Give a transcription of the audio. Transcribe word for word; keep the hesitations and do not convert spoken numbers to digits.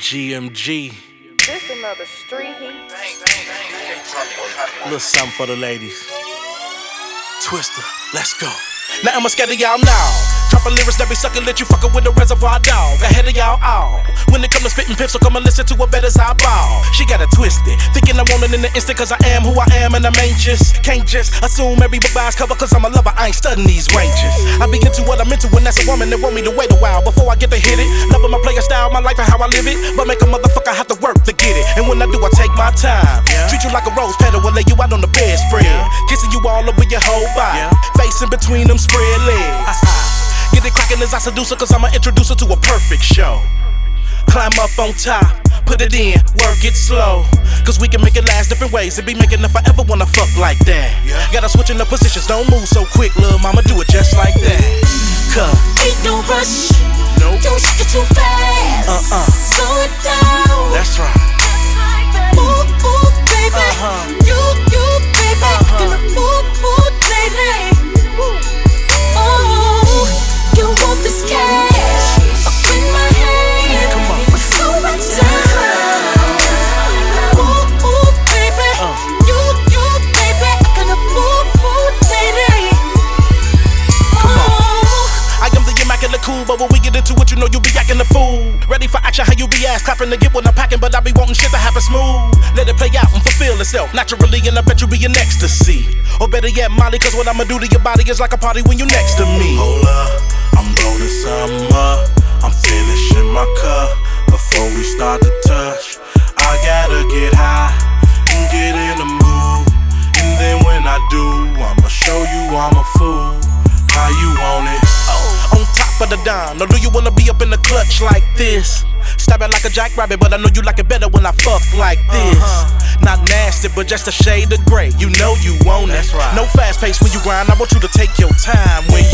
G M G. This another street heat. Little something for the ladies. Twister, let's go. Now I'ma scatter y'all now. Dropping lyrics that be suckin', let you fuckin' with a reservoir dog. Ahead of y'all all. When it come to spittin' pips, so come and listen to it better as I ball. She got it twisted, thinking I want it in the instant, cause I am who I am and I'm anxious. Can't just assume every book by its cover, cause I'm a lover, I ain't studying these ranges. I be into what I'm into, and that's a woman that want me to wait a while before I get to hit it. Loving my player style, my life and how I live it, but make a motherfucker have to work to get it. And when I do, I take my time. Yeah. Treat you like a rose petal, and lay you out on the bedspread. Yeah. Kissing you all over your whole body. Yeah. Face in between them spread legs. Get it crackin' as I seduce her, cause I'ma introduce her to a perfect show. Climb up on top, put it in, work it slow. Cause we can make it last different ways. It be making her forever wanna fuck like that. Yeah. Gotta switch in the positions, don't move so quick, lil' mama, do it just like that. Cause ain't no rush, nope. Don't shake it too fast. Uh-uh. Slow it down. That's right. Move, move, baby. Uh-huh. You, you, baby. Uh-huh. Gonna move, move, baby. Oh, you want this cash up in my hand? Come on. Slow it down. Move, move, baby. Uh. You, you, baby. Gonna move, move, baby. I am the immaculate cool, but when we get into it, you know you be acting the fool. Ready for action, how you be ass clapping to get what I'm packing, but I be wanting shit to happen smooth. Let it play out and fulfill itself naturally, and I bet you be in ecstasy. Or better yet, Molly, cause what I'ma do to your body is like a party when you next to me. Hold up, I'm rolling something up. I'm finishing my cup before we start to touch. I gotta get high and get in the mood, and then when I do, I'ma show you I'm a fool. How you want it? Oh, on top of the dime. Now do you wanna be up in the clutch like this? Stab it like a jackrabbit, but I know you like it better when I fuck like this. Uh-huh. Not nasty, but just a shade of gray. You know you want it. That's right. No fast pace when you grind. I want you to take your time when